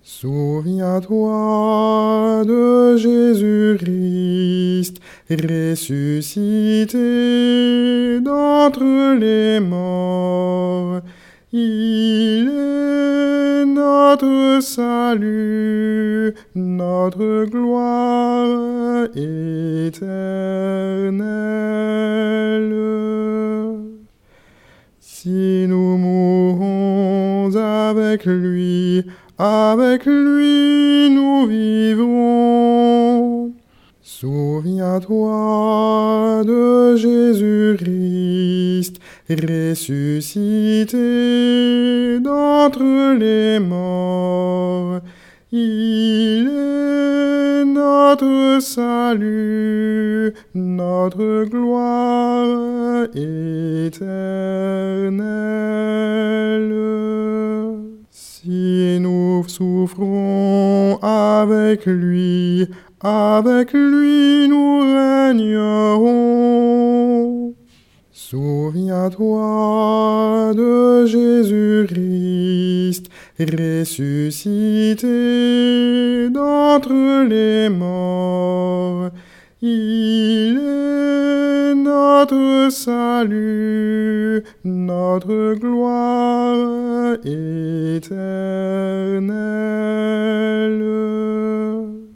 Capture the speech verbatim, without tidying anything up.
Souviens-toi de Jésus-Christ, ressuscité d'entre les morts. Il est notre salut, notre gloire éternelle. Si nous mourons avec lui, avec lui nous vivrons. Souviens-toi de Jésus-Christ, ressuscité d'entre les morts. Il est notre salut, notre gloire éternelle. Si nous souffrons avec lui, avec lui nous régnerons. Souviens-toi de Jésus-Christ, ressuscité d'entre les morts. Il est notre salut, notre gloire éternelle.